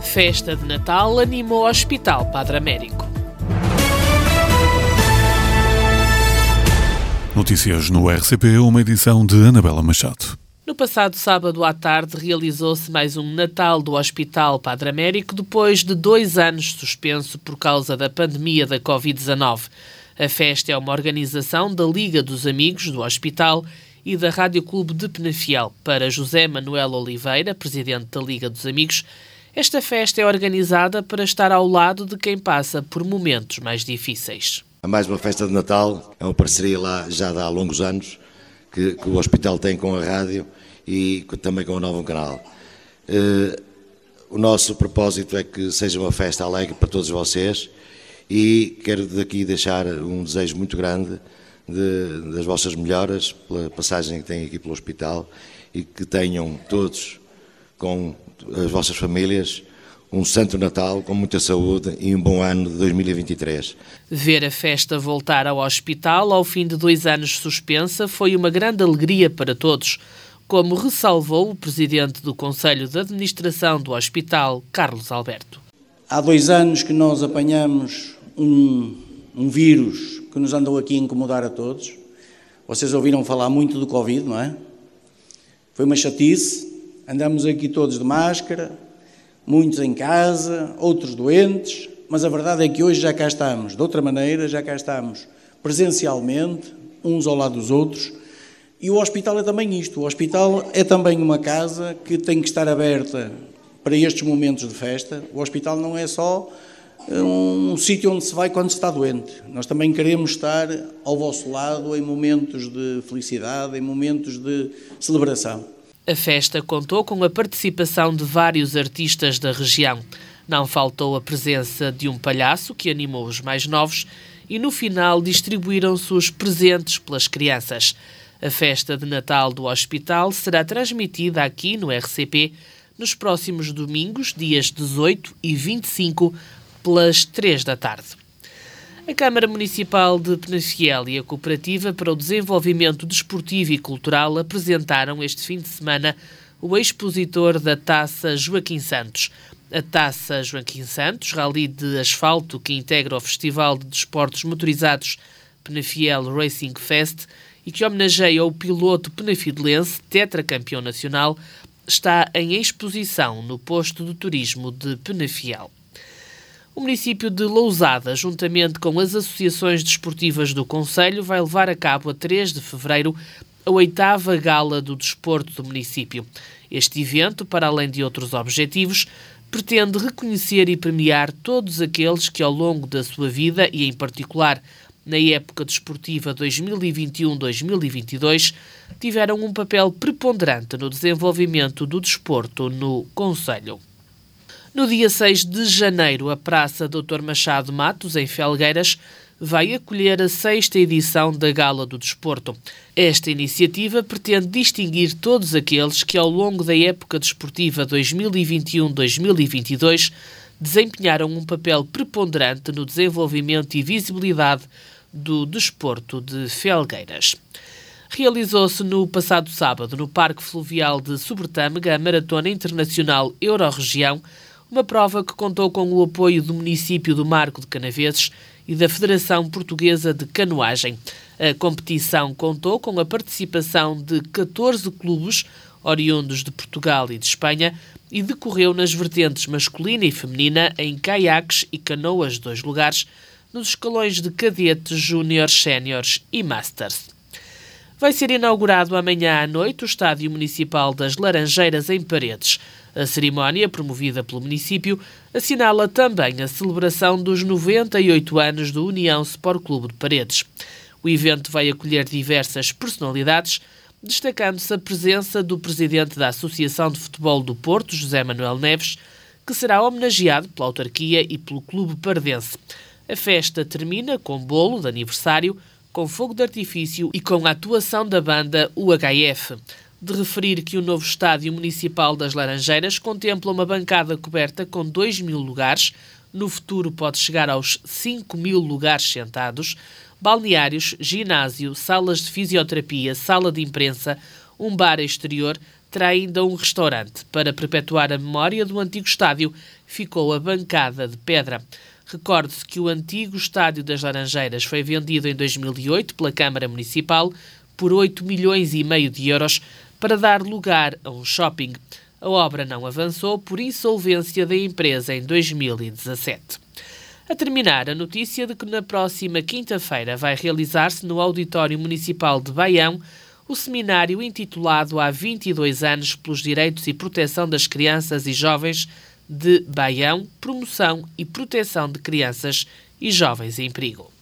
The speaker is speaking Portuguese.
Festa de Natal animou o Hospital Padre Américo. Notícias no RCP, uma edição de Anabela Machado. No passado sábado à tarde realizou-se mais um Natal do Hospital Padre Américo depois de 2 anos suspenso por causa da pandemia da Covid-19. A festa é uma organização da Liga dos Amigos do Hospital e da Rádio Clube de Penafiel. Para José Manuel Oliveira, presidente da Liga dos Amigos, esta festa é organizada para estar ao lado de quem passa por momentos mais difíceis. Mais uma festa de Natal, é uma parceria lá já há longos anos que o Hospital tem com a rádio e também com o Novo Canal. O nosso propósito é que seja uma festa alegre para todos vocês e quero daqui deixar um desejo muito grande das vossas melhoras pela passagem que têm aqui pelo Hospital e que tenham todos com as vossas famílias um Santo Natal com muita saúde e um bom ano de 2023. Ver a festa voltar ao hospital ao fim de 2 anos suspensa foi uma grande alegria para todos, como ressalvou o presidente do Conselho de Administração do Hospital, Carlos Alberto. Há 2 anos que nós apanhamos um vírus que nos andou aqui a incomodar a todos. Vocês ouviram falar muito do Covid, não é? Foi uma chatice, andamos aqui todos de máscara, muitos em casa, outros doentes, mas a verdade é que hoje já cá estamos, de outra maneira, já cá estamos presencialmente, uns ao lado dos outros, e o hospital é também isto. O hospital é também uma casa que tem que estar aberta para estes momentos de festa. O hospital não é só um sítio onde se vai quando se está doente. Nós também queremos estar ao vosso lado em momentos de felicidade, em momentos de celebração. A festa contou com a participação de vários artistas da região. Não faltou a presença de um palhaço que animou os mais novos e no final distribuíram-se os presentes pelas crianças. A festa de Natal do Hospital será transmitida aqui no RCP nos próximos domingos, dias 18 e 25, pelas 3 da tarde. A Câmara Municipal de Penafiel e a Cooperativa para o Desenvolvimento Desportivo e Cultural apresentaram este fim de semana o expositor da Taça Joaquim Santos. A Taça Joaquim Santos, rally de asfalto que integra o Festival de Desportos Motorizados Penafiel Racing Fest e que homenageia o piloto penafidelense, tetracampeão nacional, está em exposição no posto de turismo de Penafiel. O município de Lousada, juntamente com as associações desportivas do concelho, vai levar a cabo a 3 de fevereiro a 8ª Gala do Desporto do município. Este evento, para além de outros objetivos, pretende reconhecer e premiar todos aqueles que ao longo da sua vida e em particular na época desportiva 2021-2022, tiveram um papel preponderante no desenvolvimento do desporto no concelho. No dia 6 de janeiro, a Praça Dr. Machado Matos, em Felgueiras, vai acolher a 6ª edição da Gala do Desporto. Esta iniciativa pretende distinguir todos aqueles que, ao longo da época desportiva 2021-2022, desempenharam um papel preponderante no desenvolvimento e visibilidade do desporto de Felgueiras. Realizou-se no passado sábado, no Parque Fluvial de Sobretâmega, a Maratona Internacional Euroregião, uma prova que contou com o apoio do município do Marco de Canaveses e da Federação Portuguesa de Canoagem. A competição contou com a participação de 14 clubes oriundos de Portugal e de Espanha e decorreu nas vertentes masculina e feminina em caiaques e canoas de 2 lugares, nos escalões de cadetes, júniores, séniores e masters. Vai ser inaugurado amanhã à noite o Estádio Municipal das Laranjeiras em Paredes. A cerimónia, promovida pelo município, assinala também a celebração dos 98 anos do União Sport Clube de Paredes. O evento vai acolher diversas personalidades, destacando-se a presença do presidente da Associação de Futebol do Porto, José Manuel Neves, que será homenageado pela autarquia e pelo Clube Paredense. A festa termina com bolo de aniversário, com fogo de artifício e com a atuação da banda UHF. De referir que o novo Estádio Municipal das Laranjeiras contempla uma bancada coberta com 2.000 lugares, no futuro pode chegar aos 5.000 lugares sentados, balneários, ginásio, salas de fisioterapia, sala de imprensa, um bar exterior, terá ainda um restaurante. Para perpetuar a memória do antigo estádio, ficou a bancada de pedra. Recorde-se que o antigo Estádio das Laranjeiras foi vendido em 2008 pela Câmara Municipal por 8,5 milhões de euros para dar lugar a um shopping. A obra não avançou por insolvência da empresa em 2017. A terminar, a notícia de que na próxima quinta-feira vai realizar-se no Auditório Municipal de Baião o seminário intitulado Há 22 anos pelos direitos e proteção das crianças e jovens de Baião, promoção e proteção de crianças e jovens em perigo.